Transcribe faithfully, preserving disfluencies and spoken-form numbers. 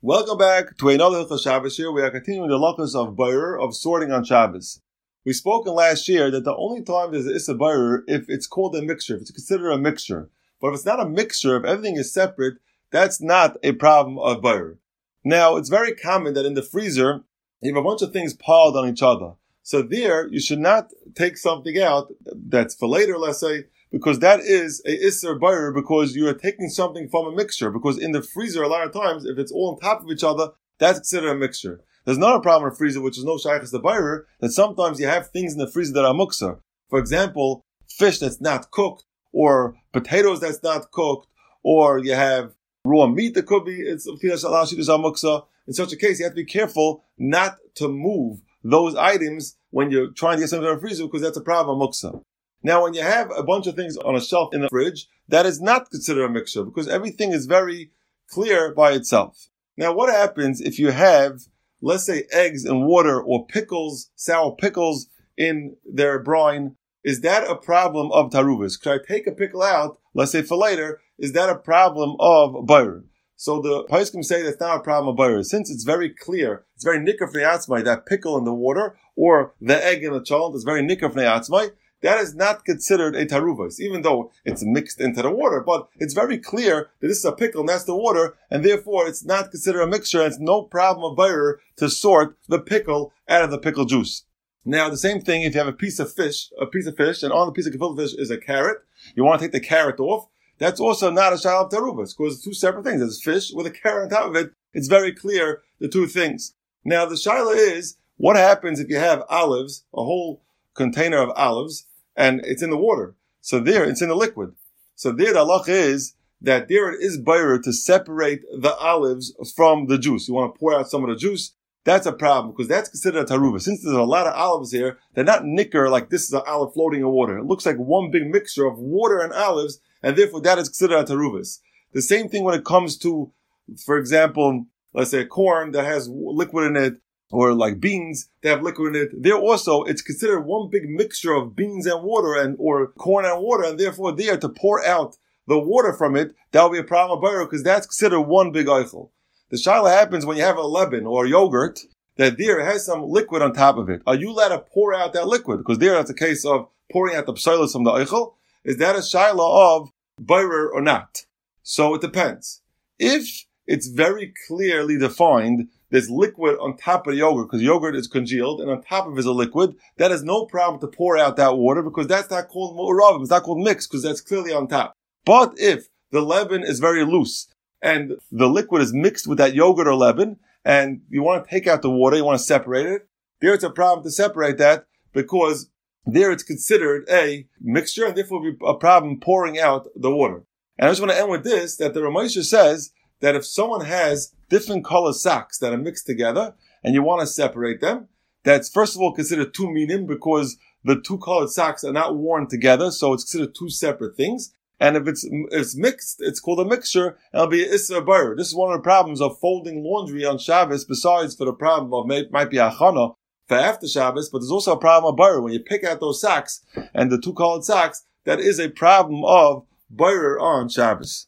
Welcome back to another Hilchos Shabbos here. We are continuing the halachos of Borer, of sorting on Shabbos. We spoke in last year that the only time there's an Issa Borer if it's called a mixture, if it's considered a mixture. But if it's not a mixture, if everything is separate, that's not a problem of Borer. Now, it's very common that in the freezer, you have a bunch of things piled on each other. So there, you should not take something out that's for later, let's say, because that is a Isser Borer, because you are taking something from a mixture. Because in the freezer, a lot of times, if it's all on top of each other, that's considered a mixture. There's another problem in a freezer, which is no shaykhs to Borer, that sometimes you have things in the freezer that are muksa. For example, fish that's not cooked, or potatoes that's not cooked, or you have raw meat that could be, it's muksa. In such a case, you have to be careful not to move those items when you're trying to get something out of the freezer, because that's a problem of muksa. Now, when you have a bunch of things on a shelf in the fridge, that is not considered a mixture, because everything is very clear by itself. Now, what happens if you have, let's say, eggs and water, or pickles, sour pickles in their brine? Is that a problem of taruvas? Could I take a pickle out, let's say for later, is that a problem of borer? So the poskim say that's not a problem of borer. Since it's very clear, it's very nikar fnei atzmai, that pickle in the water, or the egg in the cholent is very nikar fnei atzmai, that is not considered a taruvas, even though it's mixed into the water. But it's very clear that this is a pickle and that's the water, and therefore it's not considered a mixture, and it's no problem of borer to sort the pickle out of the pickle juice. Now, the same thing if you have a piece of fish, a piece of fish, and on the piece of gefilte fish is a carrot, you want to take the carrot off, that's also not a shayla of taruvas, because it's two separate things. There's fish with a carrot on top of it. It's very clear, the two things. Now, the shayla is, what happens if you have olives, a whole container of olives, and it's in the water? So there, it's in the liquid. So there, the halacha is that there it is borer to separate the olives from the juice. You want to pour out some of the juice. That's a problem, because that's considered a taruva. Since there's a lot of olives here, they're not nicker like this is an olive floating in water. It looks like one big mixture of water and olives, and therefore that is considered a taruvas. The same thing when it comes to, for example, let's say corn that has liquid in it, or like beans, they have liquid in it. There also, it's considered one big mixture of beans and water, and or corn and water, and therefore there to pour out the water from it, that will be a problem of borer, because that's considered one big eichel. The shayla happens when you have a leban or yogurt, that there has some liquid on top of it. Are you allowed to pour out that liquid? Because there that's a case of pouring out the psoilus from the eichel. Is that a shayla of borer or not? So it depends. If it's very clearly defined, there's liquid on top of the yogurt, because yogurt is congealed, and on top of it is a liquid, that is no problem to pour out that water, because that's not called mu'ravim, it's not called mixed, because that's clearly on top. But if the leaven is very loose, and the liquid is mixed with that yogurt or leaven, and you want to take out the water, you want to separate it, there it's a problem to separate that, because there it's considered a mixture, and therefore will be a problem pouring out the water. And I just want to end with this, that the Ramosha says that if someone has different color socks that are mixed together, and you want to separate them, that's first of all considered two minim, because the two colored socks are not worn together, so it's considered two separate things. And if it's if it's mixed, it's called a mixture, and it'll be an Isser Borer. This is one of the problems of folding laundry on Shabbos, besides for the problem of may, might be achana for after Shabbos, but there's also a problem of borer. When you pick out those socks and the two colored socks, that is a problem of borer on Shabbos.